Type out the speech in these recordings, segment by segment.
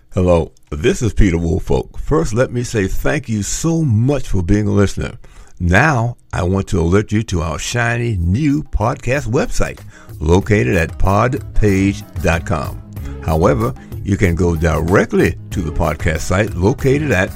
Hello, this is Peter Woolfolk. First, let me say thank you so much for being a listener. Now, I want to alert you to our shiny new podcast website located at podpage.com. However, you can go directly to the podcast site located at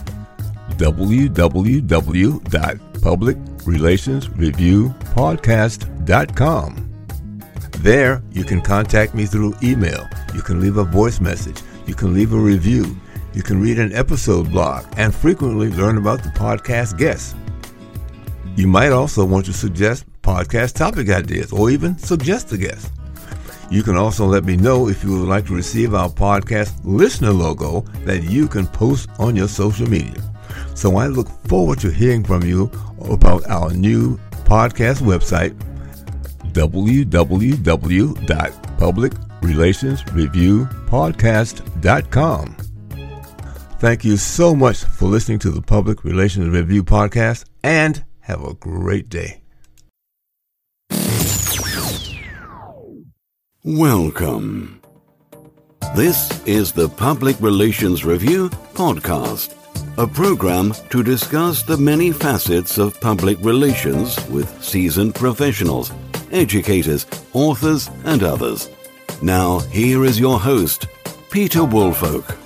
www.publicrelationsreviewpodcast.com. There, you can contact me through email. You can leave a voice message. You can leave a review. You can read an episode blog and frequently learn about the podcast guests. You might also want to suggest podcast topic ideas or even suggest a guest. You can also let me know if you would like to receive our podcast listener logo that you can post on your social media. So I look forward to hearing from you about our new podcast website, www.publicrelationsreviewpodcast.com. Thank you so much for listening to the Public Relations Review Podcast, and have a great day. Welcome. This is the Public Relations Review Podcast, a program to discuss the many facets of public relations with seasoned professionals, educators, authors, and others. Now, here is your host, Peter Woolfolk.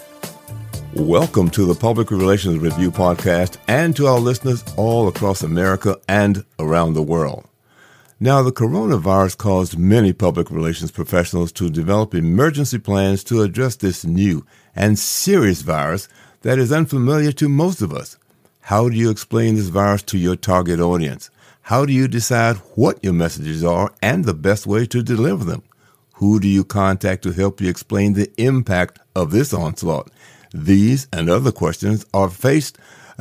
Welcome to the Public Relations Review Podcast and to our listeners all across America and around the world. Now, the coronavirus caused many public relations professionals to develop emergency plans to address this new and serious virus that is unfamiliar to most of us. How do you explain this virus to your target audience? How do you decide what your messages are and the best way to deliver them? Who do you contact to help you explain the impact of this onslaught? These and other questions were faced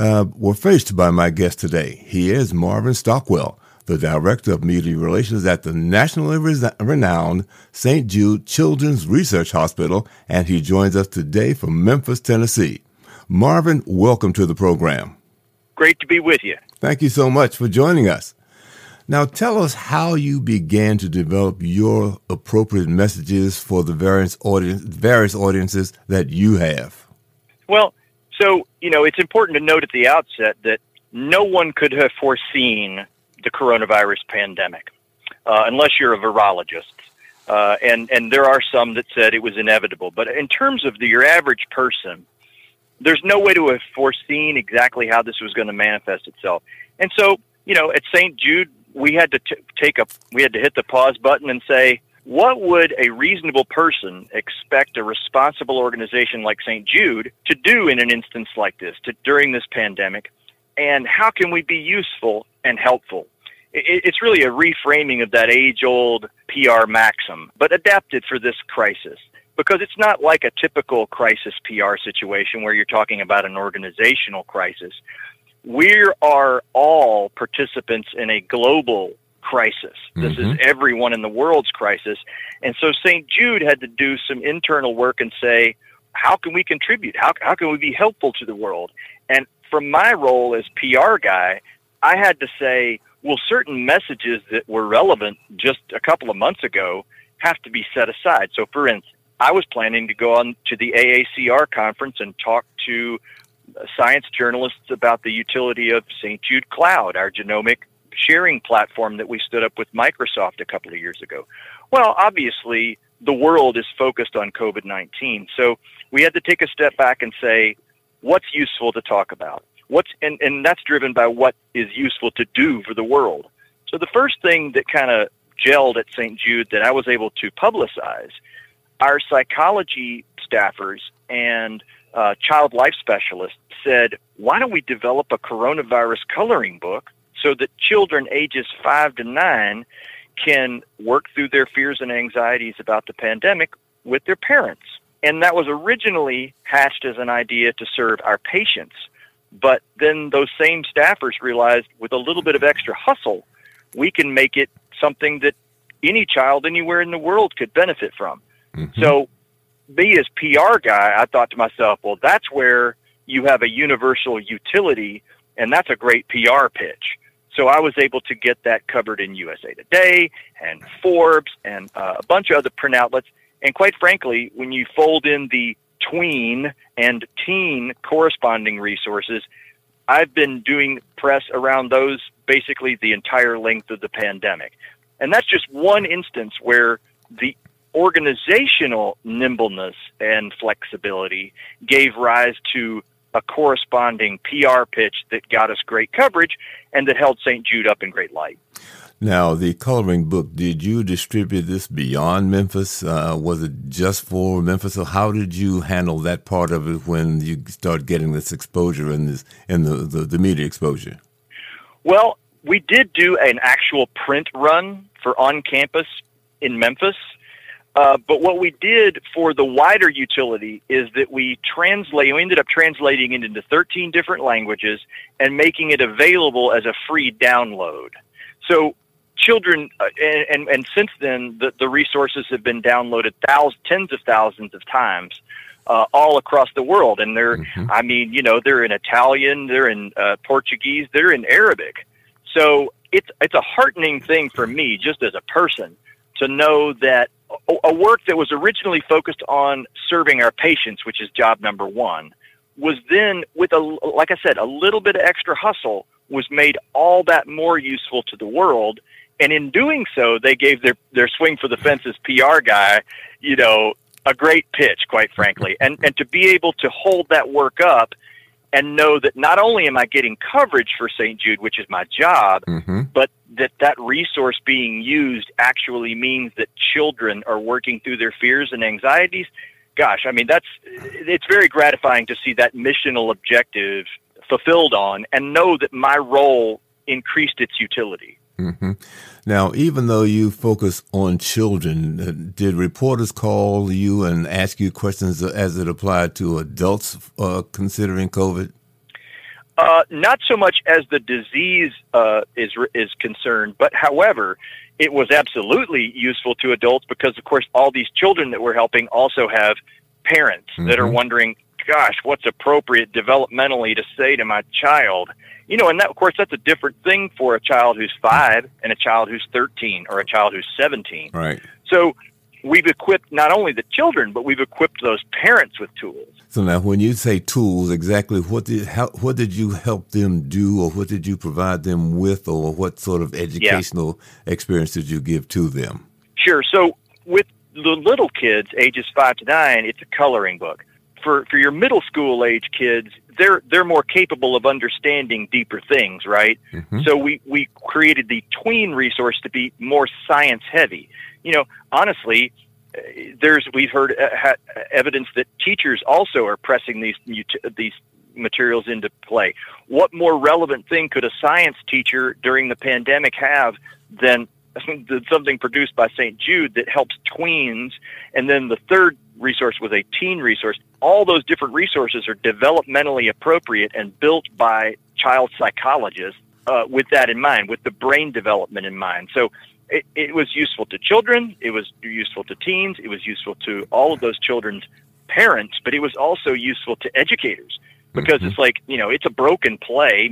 by my guest today. He is Marvin Stockwell, the Director of Media Relations at the nationally renowned St. Jude Children's Research Hospital, and he joins us today from Memphis, Tennessee. Marvin, welcome to the program. Great to be with you. Thank you so much for joining us. Now, tell us how you began to develop your appropriate messages for the various audiences that you have. Well, so, it's important to note at the outset that no one could have foreseen the coronavirus pandemic, unless you're a virologist. And there are some that said it was inevitable. But in terms of your average person, there's no way to have foreseen exactly how this was going to manifest itself. And so, at St. Jude, we had to hit the pause button and say, what would a reasonable person expect a responsible organization like St. Jude to do in an instance like this, during this pandemic? And how can we be useful and helpful? It's really a reframing of that age-old PR maxim, but adapted for this crisis. Because it's not like a typical crisis PR situation where you're talking about an organizational crisis. We are all participants in a global crisis. This is everyone in the world's crisis. And so St. Jude had to do some internal work and say, how can we contribute? How can we be helpful to the world? And from my role as PR guy, I had to say, well, certain messages that were relevant just a couple of months ago have to be set aside. So, for instance, I was planning to go on to the AACR conference and talk to science journalists about the utility of St. Jude Cloud, our genomic sharing platform that we stood up with Microsoft a couple of years ago. Well, obviously, the world is focused on COVID-19. So we had to take a step back and say, what's useful to talk about? And that's driven by what is useful to do for the world. So the first thing that kind of gelled at St. Jude that I was able to publicize, our psychology staffers and child life specialists said, why don't we develop a coronavirus coloring book so that children ages 5 to 9 can work through their fears and anxieties about the pandemic with their parents? And that was originally hatched as an idea to serve our patients. But then those same staffers realized with a little bit of extra hustle, we can make it something that any child anywhere in the world could benefit from. So me as PR guy, I thought to myself, well, that's where you have a universal utility, and that's a great PR pitch. So I was able to get that covered in USA Today and Forbes and a bunch of other print outlets. And quite frankly, when you fold in the tween and teen corresponding resources. I've been doing press around those basically the entire length of the pandemic. And that's just one instance where the organizational nimbleness and flexibility gave rise to a corresponding PR pitch that got us great coverage and that held St. Jude up in great light. Now, the coloring book, did you distribute this beyond Memphis? Was it just for Memphis? Or how did you handle that part of it when you started getting this exposure and the media exposure? Well, we did do an actual print run for On Campus in Memphis. But what we did for the wider utility is that we ended up translating it into 13 different languages and making it available as a free download. So children, and since then, the resources have been downloaded tens of thousands of times all across the world. And they're in Italian, they're in Portuguese, they're in Arabic. So it's a heartening thing for me, just as a person, to know that a work that was originally focused on serving our patients, which is job number one, was then, with a little bit of extra hustle, was made all that more useful to the world. And in doing so, they gave their swing for the fences PR guy, a great pitch, quite frankly. And to be able to hold that work up and know that not only am I getting coverage for St. Jude, which is my job, but that resource being used actually means that children are working through their fears and anxieties. Gosh, I mean, it's very gratifying to see that missional objective fulfilled on and know that my role increased its utility. Mm-hmm. Now, even though you focus on children, did reporters call you and ask you questions as it applied to adults considering COVID? Not so much as the disease is concerned, but however, it was absolutely useful to adults because, of course, all these children that we're helping also have parents that are wondering, gosh, what's appropriate developmentally to say to my child? And that, of course, that's a different thing for a child who's 5 and a child who's 13 or a child who's 17. Right. So we've equipped not only the children, but we've equipped those parents with tools. So now when you say tools, exactly what did you help them do, or what did you provide them with, or what sort of educational experience did you give to them? Sure. So with the little kids, ages 5 to 9, it's a coloring book. For your middle school age kids, they're more capable of understanding deeper things, right? So we created the tween resource to be more science heavy. Honestly, we've heard evidence that teachers also are pressing these materials into play. What more relevant thing could a science teacher during the pandemic have than something produced by St. Jude that helps tweens? And then the third resource was a teen resource. All those different resources are developmentally appropriate and built by child psychologists with that in mind, with the brain development in mind. So it was useful to children, it was useful to teens, it was useful to all of those children's parents, but it was also useful to educators because it's like, it's a broken play.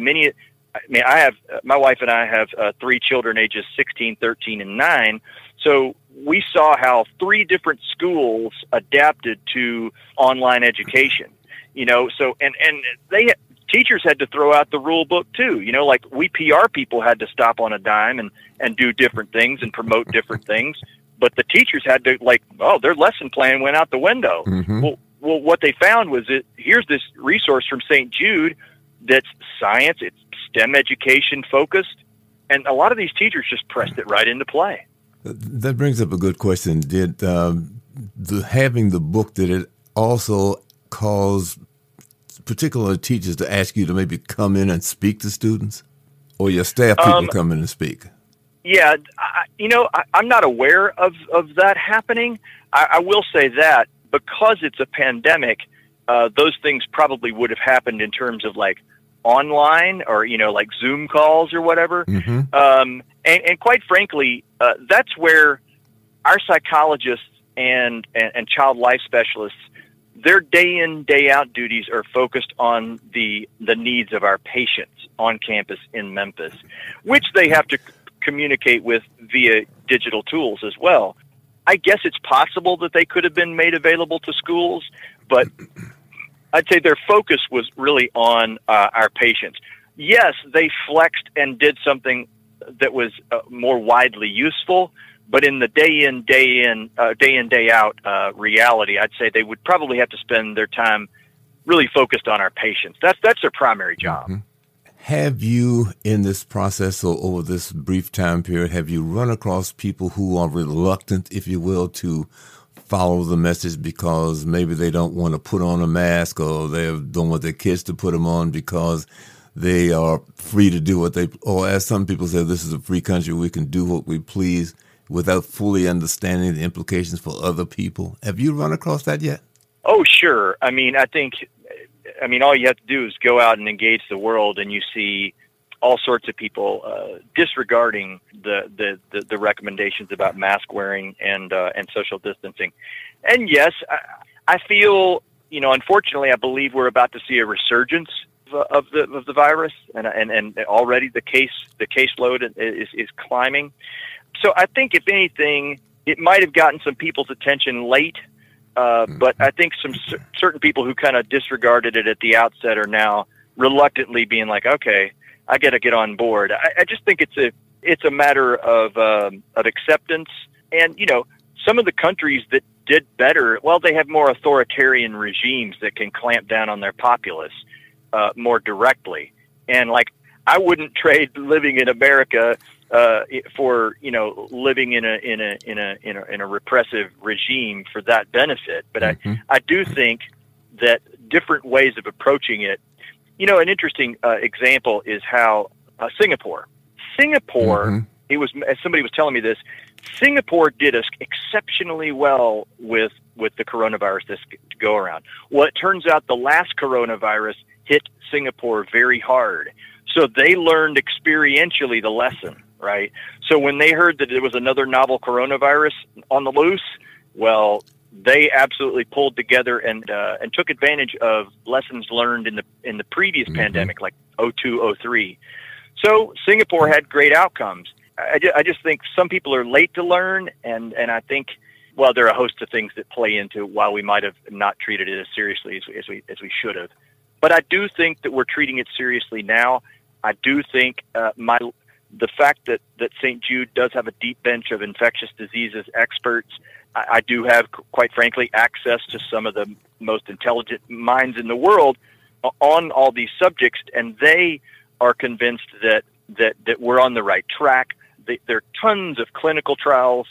My wife and I have 3 children ages 16, 13, and 9. So we saw how 3 different schools adapted to online education, so, and teachers had to throw out the rule book too, like we PR people had to stop on a dime and do different things and promote different things. But the teachers had to their lesson plan went out the window. Well, what they found was that here's this resource from St. Jude that's science, it's STEM education focused, and a lot of these teachers just pressed it right into play. That brings up a good question. Did having the book, did it also cause particular teachers to ask you to maybe come in and speak to students, or your staff people come in and speak? Yeah, I'm not aware of that happening. I will say that because it's a pandemic, those things probably would have happened in terms of like online or, like Zoom calls or whatever. And quite frankly, that's where our psychologists and child life specialists, their day in, day out duties are focused on the needs of our patients on campus in Memphis, which they have to communicate with via digital tools as well. I guess it's possible that they could have been made available to schools, but I'd say their focus was really on our patients. Yes, they flexed and did something that was more widely useful, but in the day in, day out reality, I'd say they would probably have to spend their time really focused on our patients. That's their primary job. Mm-hmm. Have you, in this process or over this brief time period, have you run across people who are reluctant, if you will, to follow the message because maybe they don't want to put on a mask, or they don't want their kids to put them on because they are free to do what they, or as some people say, this is a free country, we can do what we please without fully understanding the implications for other people? Have you run across that yet? Oh, sure. I mean, all you have to do is go out and engage the world, and you see all sorts of people disregarding the recommendations about mask wearing and social distancing. And yes, I feel, unfortunately, I believe we're about to see a resurgence of the virus, and already the caseload is climbing. So I think, if anything, it might have gotten some people's attention late. But I think some certain people who kind of disregarded it at the outset are now reluctantly being like, okay, I got to get on board. I just think it's a matter of acceptance. And, some of the countries that did better, well, they have more authoritarian regimes that can clamp down on their populace more directly. And I wouldn't trade living in America for living in a repressive regime for that benefit. But I do think that different ways of approaching it. An interesting example is how Singapore. It was, as somebody was telling me this, Singapore did exceptionally well with the coronavirus this go around. Well, it turns out the last coronavirus hit Singapore very hard. So they learned experientially the lesson, right? So when they heard that there was another novel coronavirus on the loose, well, they absolutely pulled together and took advantage of lessons learned in the previous pandemic, like 2002, 2003. So Singapore had great outcomes. I just think some people are late to learn, and I think, well, there are a host of things that play into why we might have not treated it as seriously as we should have. But I do think that we're treating it seriously now. I do think the fact that St. Jude does have a deep bench of infectious diseases experts, I do have, quite frankly, access to some of the most intelligent minds in the world on all these subjects, and they are convinced that we're on the right track. There are tons of clinical trials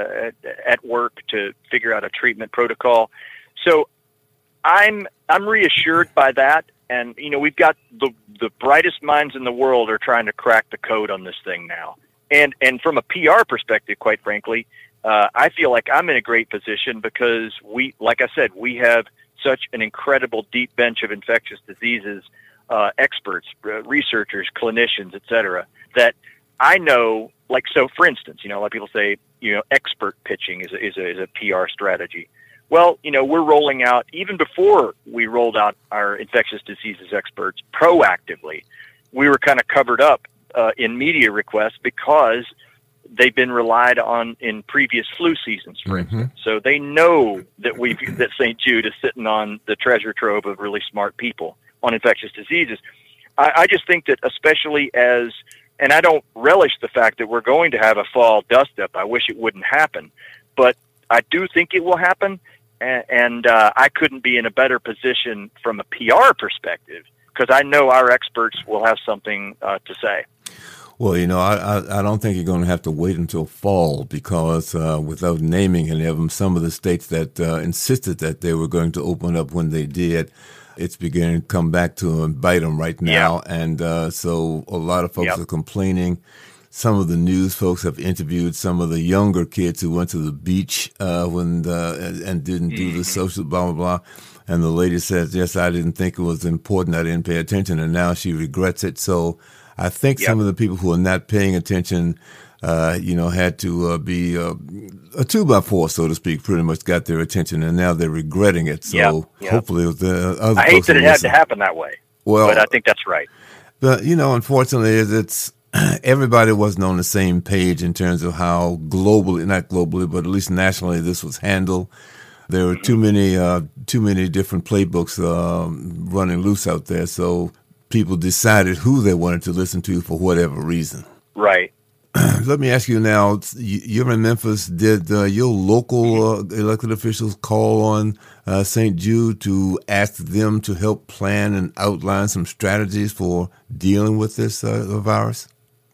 at work to figure out a treatment protocol. So I'm reassured by that. And, we've got the brightest minds in the world are trying to crack the code on this thing now. And from a PR perspective, quite frankly, I feel like I'm in a great position because like I said, we have such an incredible deep bench of infectious diseases experts, researchers, clinicians, et cetera, that I know, so for instance, a lot of people say, expert pitching is a PR strategy. Well, we're rolling out, even before we rolled out our infectious diseases experts proactively, we were kind of covered up in media requests because they've been relied on in previous flu seasons, for instance. So they know that St. Jude is sitting on the treasure trove of really smart people on infectious diseases. I just think that especially and I don't relish the fact that we're going to have a fall dust-up. I wish it wouldn't happen. But I do think it will happen. And I couldn't be in a better position from a PR perspective because I know our experts will have something to say. Well, I don't think you're going to have to wait until fall because without naming any of them, some of the states that insisted that they were going to open up when they did, it's beginning to come back to them and bite them right now. Yeah. And so a lot of folks are complaining. Some of the news folks have interviewed some of the younger kids who went to the beach and didn't do the social blah, blah, blah. And the lady says, yes, I didn't think it was important. I didn't pay attention. And now she regrets it. So I think some of the people who are not paying attention, had to be a 2x4, so to speak, pretty much got their attention. And now they're regretting it. So hopefully the other I hate that it had to happen that way. Well, but I think that's right. But, unfortunately, it's everybody wasn't on the same page in terms of how not globally, but at least nationally this was handled. There are too many different playbooks running loose out there, so people decided who they wanted to listen to for whatever reason. Right. Let me ask you now, you're in Memphis. Did your local elected officials call on St. Jude to ask them to help plan and outline some strategies for dealing with this virus?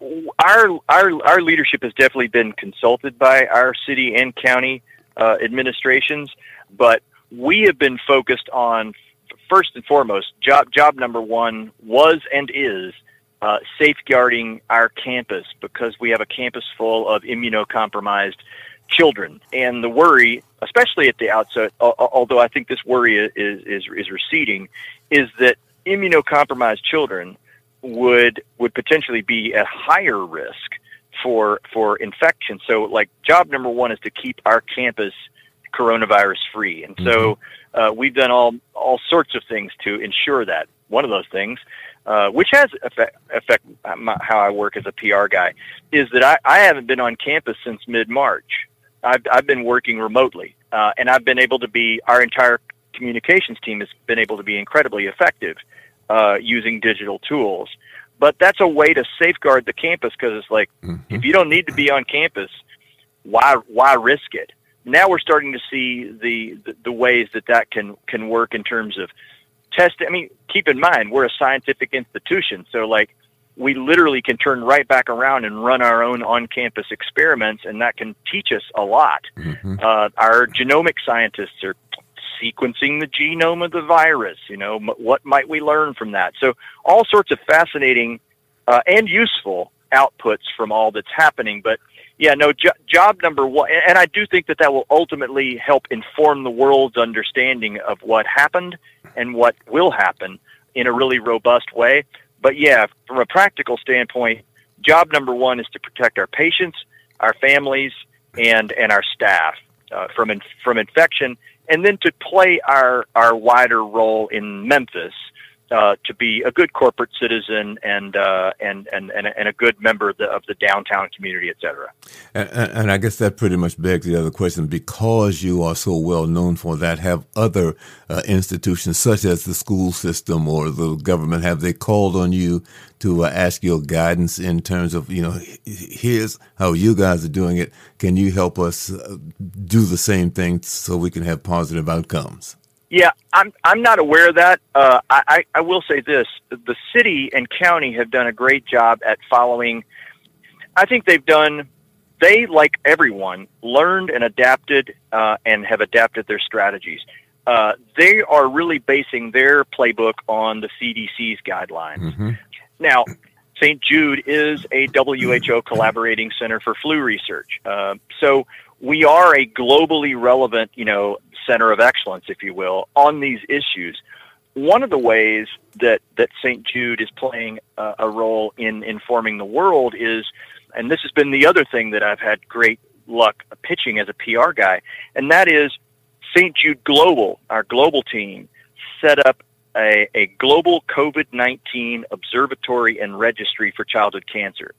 Our leadership has definitely been consulted by our city and county administrations, but we have been focused on, first and foremost, job number one was and is safeguarding our campus, because we have a campus full of immunocompromised children. And the worry, especially at the outset, although I think this worry is receding, is that immunocompromised children would potentially be at higher risk for infection. So, like, job number one is to keep our campus coronavirus free. And so we've done all sorts of things to ensure that. One of those things, which has affect how I work as a PR guy, is that I haven't been on campus since mid-March. I've been working remotely, and I've been able to be, our entire communications team has been able to be incredibly effective using digital tools. But that's a way to safeguard the campus, because it's like, if you don't need to be on campus, why risk it? Now we're starting to see the ways that can work in terms of testing. I mean, keep in mind, we're a scientific institution, so like, we literally can turn right back around and run our own on-campus experiments, and that can teach us a lot. Our genomic scientists are sequencing the genome of the virus. What might we learn from that? So all sorts of fascinating and useful outputs from all that's happening. But yeah, no, job number one, and I do think that will ultimately help inform the world's understanding of what happened and what will happen in a really robust way. But yeah, from a practical standpoint, job number one is to protect our patients, our families, and our staff from infection, and then to play our wider role in Memphis to be a good corporate citizen and a good member of the downtown community, et cetera. And I guess that pretty much begs the other question: because you are so well known for that, have other institutions such as the school system or the government, have they called on you to ask your guidance in terms of, here's how you guys are doing it, can you help us do the same thing so we can have positive outcomes? Yeah, I'm not aware of that. I will say this: the city and county have done a great job at following. I think they, like everyone, learned and adapted and have adapted their strategies. They are really basing their playbook on the CDC's guidelines. Now, St. Jude is a WHO collaborating center for flu research. So we are a globally relevant, center of excellence, if you will, on these issues. One of the ways that St. Jude is playing a role in informing the world is, and this has been the other thing that I've had great luck pitching as a PR guy, and that is St. Jude Global, our global team, set up a global COVID-19 observatory and registry for childhood cancer.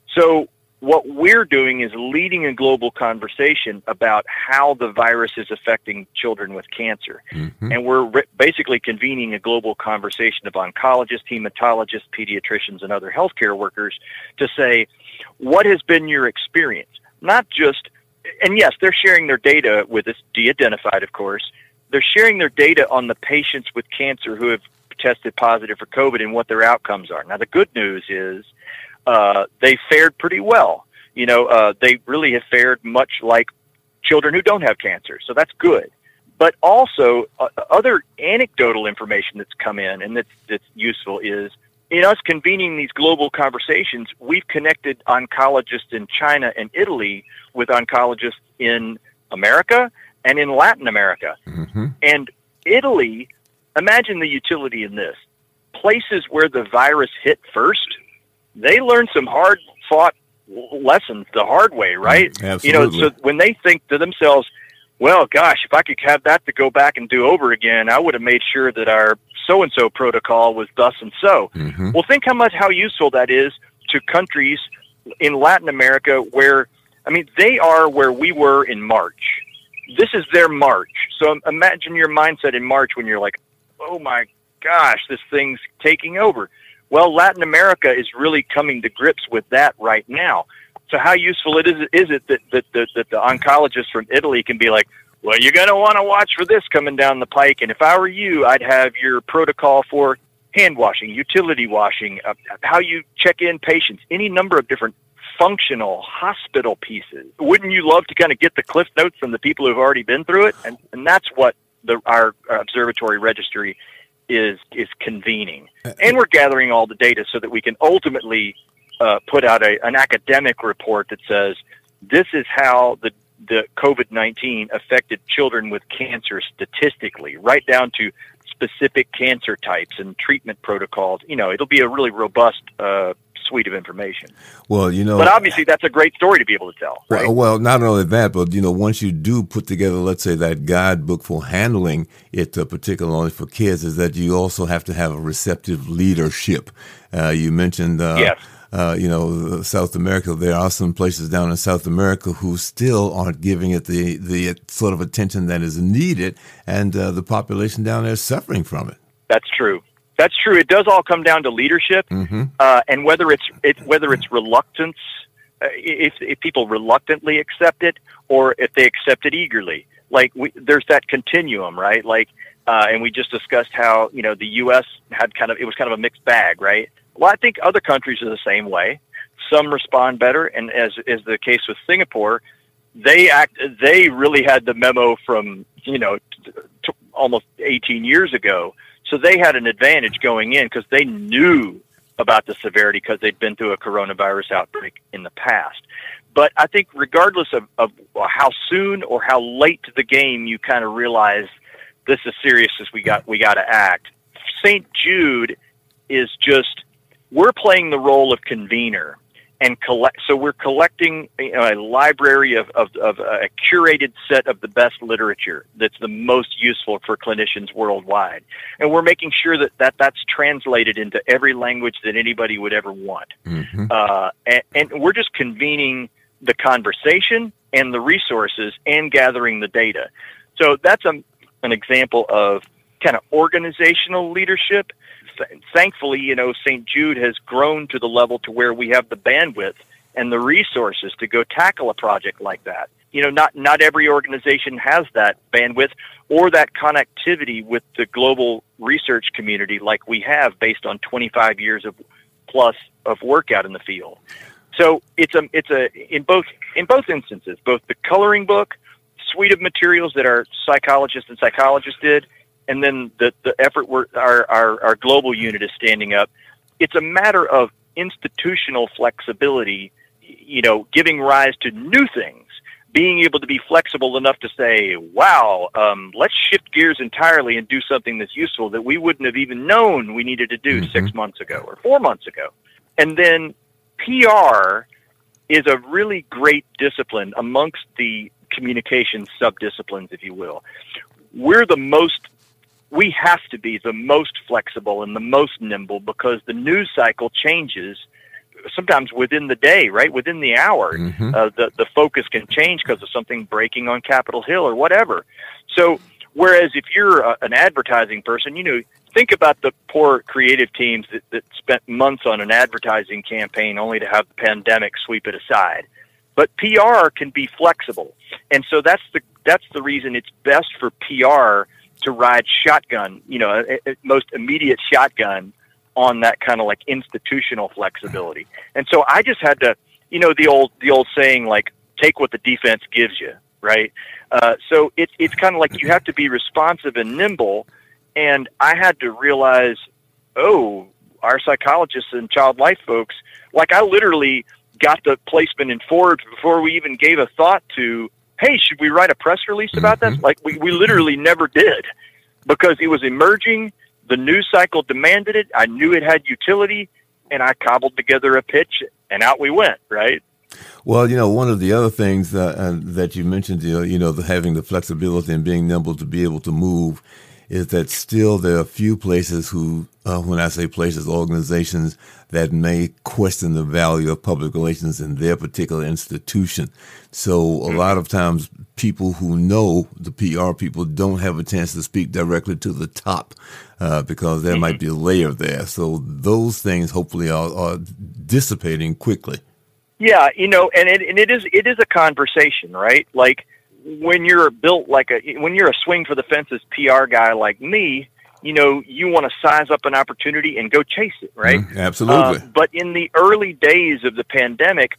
So what we're doing is leading a global conversation about how the virus is affecting children with cancer. And we're basically convening a global conversation of oncologists, hematologists, pediatricians, and other healthcare workers to say, what has been your experience? Not just, and yes, they're sharing their data with us, de-identified, of course. They're sharing their data on the patients with cancer who have tested positive for COVID and what their outcomes are. Now, the good news is, they fared pretty well. They really have fared much like children who don't have cancer. So that's good. But also, other anecdotal information that's come in and that's useful is, in us convening these global conversations, we've connected oncologists in China and Italy with oncologists in America and in Latin America. And Italy, imagine the utility in this. Places where the virus hit first, they learned some hard-fought lessons the hard way, right? Absolutely. So when they think to themselves, well, gosh, if I could have that to go back and do over again, I would have made sure that our so-and-so protocol was thus and so. Well, think how useful that is to countries in Latin America where, they are where we were in March. this is their March. So imagine your mindset in March when you're like, oh my gosh, this thing's taking over. Well, Latin America is really coming to grips with that right now. So how useful is it that the oncologist from Italy can be like, well, you're going to want to watch for this coming down the pike. And if I were you, I'd have your protocol for hand washing, utility washing, how you check in patients, any number of different functional hospital pieces. Wouldn't you love to kind of get the cliff notes from the people who've already been through it? And that's what our observatory registry is convening. And we're gathering all the data so that we can ultimately put out an academic report that says this is how the COVID-19 affected children with cancer statistically, right down to specific cancer types and treatment protocols. It'll be a really robust suite of information. Well, but obviously that's a great story to be able to tell. Right? Well, not only that, but once you do put together, let's say, that guidebook for handling it, particularly for kids, is that you also have to have a receptive leadership. You mentioned, yes. South America. There are some places down in South America who still aren't giving it the sort of attention that is needed, and the population down there is suffering from it. That's true. That's true. It does all come down to leadership, and whether it's reluctance, if people reluctantly accept it, or if they accept it eagerly. Like there's that continuum, right? And we just discussed how the U.S. had it was kind of a mixed bag, right? Well, I think other countries are the same way. Some respond better, and as is the case with Singapore, they really had the memo from almost 18 years ago. So they had an advantage going in because they knew about the severity because they'd been through a coronavirus outbreak in the past. But I think regardless of how soon or how late to the game you kind of realize this is serious, we got to act. St. Jude is just, we're playing the role of convener and so we're collecting a library of a curated set of the best literature that's the most useful for clinicians worldwide. And we're making sure that's translated into every language that anybody would ever want. And we're just convening the conversation and the resources and gathering the data. So that's an example of kind of organizational leadership. Thankfully, St. Jude has grown to the level to where we have the bandwidth and the resources to go tackle a project like that. Not every organization has that bandwidth or that connectivity with the global research community like we have based on 25 years plus of work out in the field. So it's in both instances, both the coloring book, suite of materials that our psychologists did, and then the effort our global unit is standing up. It's a matter of institutional flexibility, giving rise to new things, being able to be flexible enough to say, wow, let's shift gears entirely and do something that's useful that we wouldn't have even known we needed to do 6 months ago or 4 months ago. And then PR is a really great discipline amongst the communication subdisciplines, if you will. We have to be the most flexible and the most nimble because the news cycle changes sometimes within the day, right? Within the hour. The focus can change because of something breaking on Capitol Hill or whatever. So whereas if you're an advertising person, think about the poor creative teams that spent months on an advertising campaign only to have the pandemic sweep it aside. But PR can be flexible. And so that's the reason it's best for PR to ride shotgun, most immediate shotgun on that kind of like institutional flexibility. And so I just had to, the old saying, like, take what the defense gives you, right? So it's kind of like you have to be responsive and nimble. And I had to realize, our psychologists and child life folks, like I literally got the placement in Forbes before we even gave a thought to, hey, should we write a press release about this? Like we literally never did because it was emerging. The news cycle demanded it. I knew it had utility, and I cobbled together a pitch, and out we went, right? Well, one of the other things that you mentioned, having the flexibility and being nimble to be able to move is that still there are a few places who, when I say places, organizations that may question the value of public relations in their particular institution. So a lot of times people who know the PR people don't have a chance to speak directly to the top because there might be a layer there. So those things hopefully are dissipating quickly. Yeah, and it is a conversation, right? Like when you're built when you're a swing for the fences PR guy like me, you want to size up an opportunity and go chase it, right? Absolutely. But in the early days of the pandemic,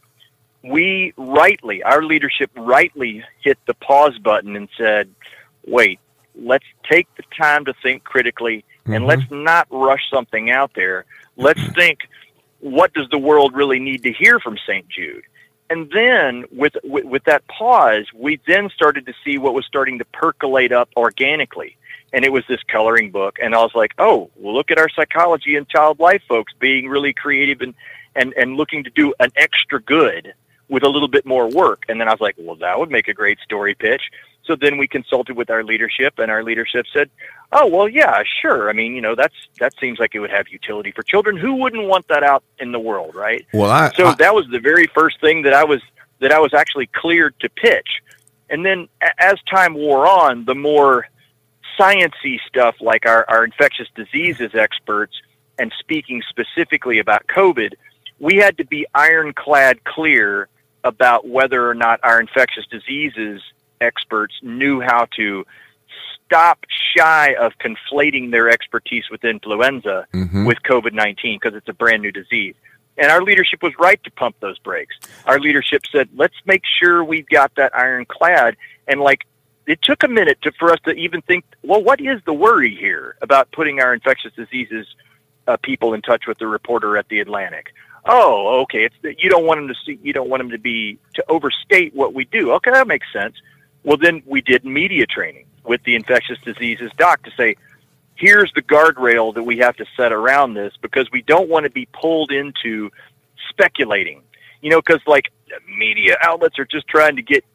our leadership rightly hit the pause button and said, wait, let's take the time to think critically and let's not rush something out there. Let's think, what does the world really need to hear from St. Jude? And then with that pause, we then started to see what was starting to percolate up organically. And it was this coloring book. And I was like, oh, well, look at our psychology and child life folks being really creative and looking to do an extra good with a little bit more work. And then I was like, well, that would make a great story pitch. So then we consulted with our leadership, and our leadership said, oh, well, yeah, sure. I mean, that seems like it would have utility for children. Who wouldn't want that out in the world, right? Well, so that was the very first thing that I was actually cleared to pitch. And then as time wore on, the more sciencey stuff like our infectious diseases experts and speaking specifically about COVID, we had to be ironclad clear about whether or not our infectious diseases experts knew how to stop shy of conflating their expertise with influenza with COVID-19 because it's a brand new disease. And our leadership was right to pump those brakes. Our leadership said, let's make sure we've got that ironclad. And it took a minute for us to even think, well, what is the worry here about putting our infectious diseases people in touch with the reporter at the Atlantic? Oh, okay. You don't want them to overstate what we do. Okay, that makes sense. Well, then we did media training with the infectious diseases doc to say, here's the guardrail that we have to set around this because we don't want to be pulled into speculating, because media outlets are just trying to get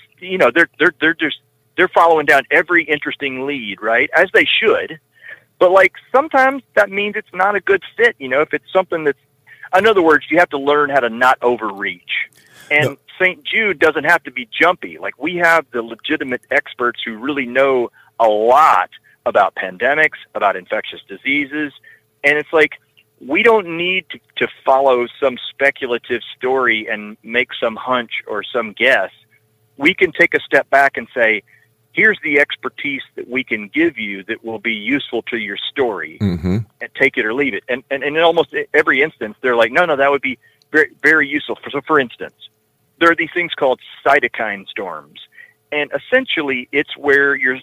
they're following down every interesting lead, right? As they should. But sometimes that means it's not a good fit, if it's something that's, in other words, you have to learn how to not overreach. And St. Jude doesn't have to be jumpy. We have the legitimate experts who really know a lot about pandemics, about infectious diseases. And it's we don't need to follow some speculative story and make some hunch or some guess. We can take a step back and say, here's the expertise that we can give you that will be useful to your story, and take it or leave it. And in almost every instance, they're like, no, that would be very, very useful. So for instance, there are these things called cytokine storms. And essentially, it's where your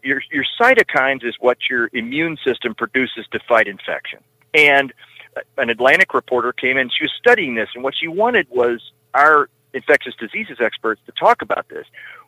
cytokines is what your immune system produces to fight infection. And an Atlantic reporter came in, she was studying this, and what she wanted was our infectious diseases experts to talk about this.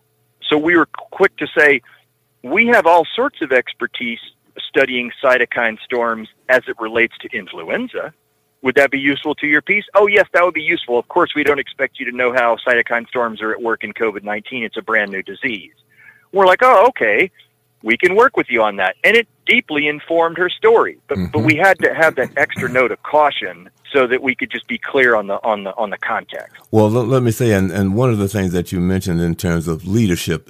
So we were quick to say, we have all sorts of expertise studying cytokine storms as it relates to influenza. Would that be useful to your piece? Oh, yes, that would be useful. Of course, we don't expect you to know how cytokine storms are at work in COVID-19. It's a brand new disease. We're like, oh, okay, we can work with you on that. And it deeply informed her story. But we had to have that extra note of caution so that we could just be clear on the context. Well, let me say, and one of the things that you mentioned in terms of leadership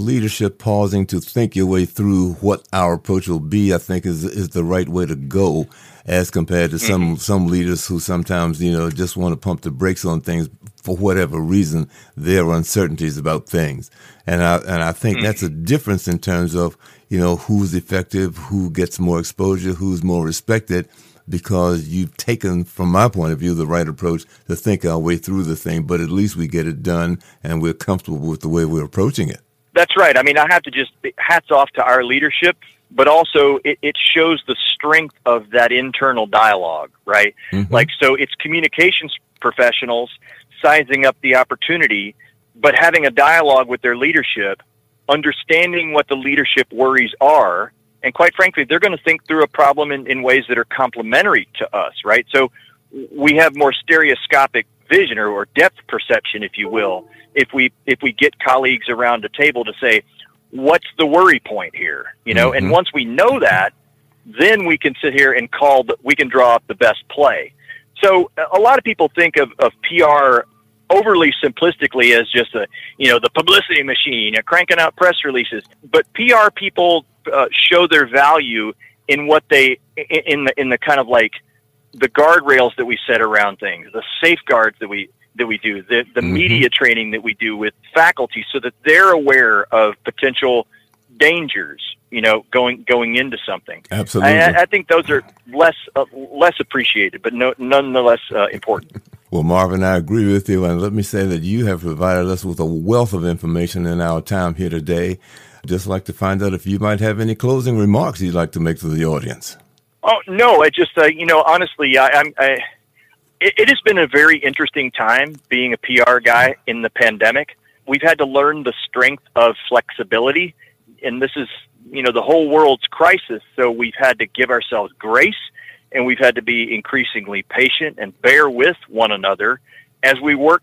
pausing to think your way through what our approach will be, I think is the right way to go, as compared to some leaders who sometimes, just want to pump the brakes on things for whatever reason. There are uncertainties about things. And I think that's a difference in terms of, who's effective, who gets more exposure, who's more respected, because you've taken, from my point of view, the right approach to think our way through the thing, but at least we get it done and we're comfortable with the way we're approaching it. That's right. I mean, I have to just hats off to our leadership, but also it shows the strength of that internal dialogue, right? So it's communications professionals sizing up the opportunity, but having a dialogue with their leadership, understanding what the leadership worries are, and quite frankly, they're going to think through a problem in ways that are complementary to us, right? So we have more stereoscopic vision or depth perception, if you will, if we get colleagues around a table to say, what's the worry point here? Mm-hmm. And once we know that, then we can sit here and we can draw up the best play. So a lot of people think of PR overly simplistically as just the publicity machine, cranking out press releases. But PR people show their value in what in the kind of like the guardrails that we set around things, the safeguards that we do, the Mm-hmm. media training that we do with faculty, so that they're aware of potential dangers, going into something. Absolutely. I think those are less appreciated, but nonetheless important. Well, Marvin, I agree with you, and let me say that you have provided us with a wealth of information in our time here today. I'd just like to find out if you might have any closing remarks you'd like to make to the audience. Oh, no, I just, honestly, it has been a very interesting time being a PR guy in the pandemic. We've had to learn the strength of flexibility, and this is, the whole world's crisis, so we've had to give ourselves grace, and we've had to be increasingly patient and bear with one another as we work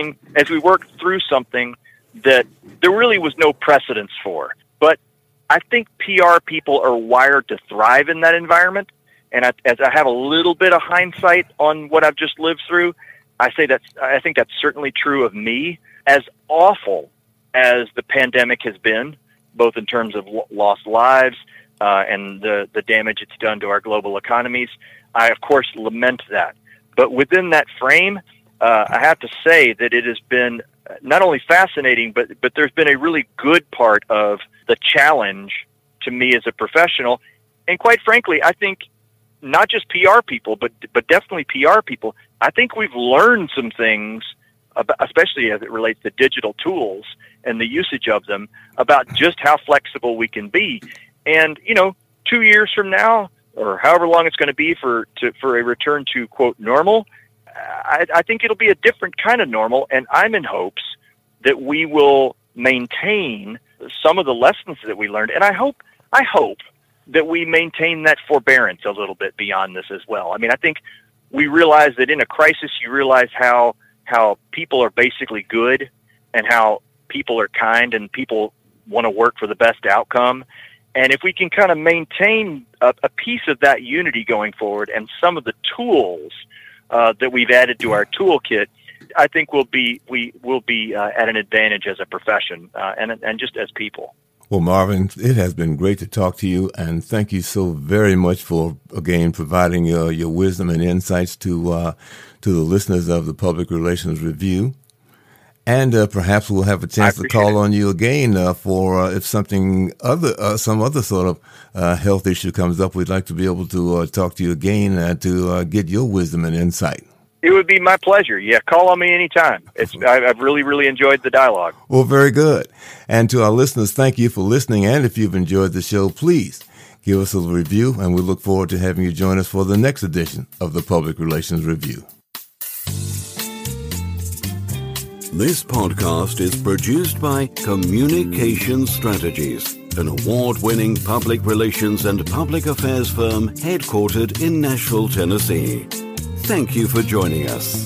through something that there really was no precedence for. But I think PR people are wired to thrive in that environment. And as I have a little bit of hindsight on what I've just lived through, I think that's certainly true of me. As awful as the pandemic has been, both in terms of lost lives and the damage it's done to our global economies, I, of course, lament that. But within that frame, I have to say that it has been not only fascinating, but there's been a really good part of the challenge to me as a professional. And quite frankly, I think not just PR people, but definitely PR people, I think we've learned some things, especially as it relates to digital tools and the usage of them, about just how flexible we can be. And, 2 years from now, or however long it's going to be for a return to, quote, normal, I think it'll be a different kind of normal, and I'm in hopes that we will maintain some of the lessons that we learned. And I hope that we maintain that forbearance a little bit beyond this as well. I mean, I think we realize that in a crisis, you realize how people are basically good and how people are kind and people want to work for the best outcome. And if we can kind of maintain a piece of that unity going forward and some of the tools that we've added to our toolkit, I think we'll be at an advantage as a profession and just as people. Well, Marvin, it has been great to talk to you, and thank you so very much for, again, providing your wisdom and insights to the listeners of the Public Relations Review. And perhaps we'll have a chance to call on you again for if some other sort of health issue comes up. We'd like to be able to talk to you again to get your wisdom and insight. It would be my pleasure. Yeah, call on me anytime. I've really, really enjoyed the dialogue. Well, very good. And to our listeners, thank you for listening. And if you've enjoyed the show, please give us a review, and we look forward to having you join us for the next edition of the Public Relations Review. This podcast is produced by Communication Strategies, an award-winning public relations and public affairs firm headquartered in Nashville, Tennessee. Thank you for joining us.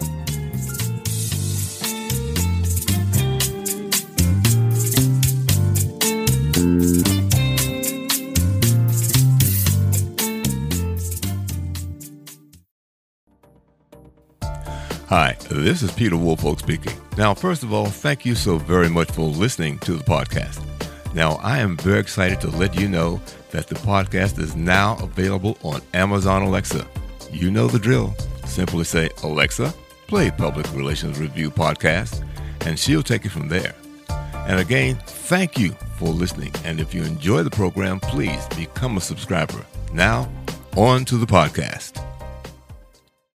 Hi, this is Peter Woolfolk speaking. Now, first of all, thank you so very much for listening to the podcast. Now, I am very excited to let you know that the podcast is now available on Amazon Alexa. You know the drill. Simply say, Alexa, play Public Relations Review podcast, and she'll take it from there. And again, thank you for listening. And if you enjoy the program, please become a subscriber. Now, on to the podcast.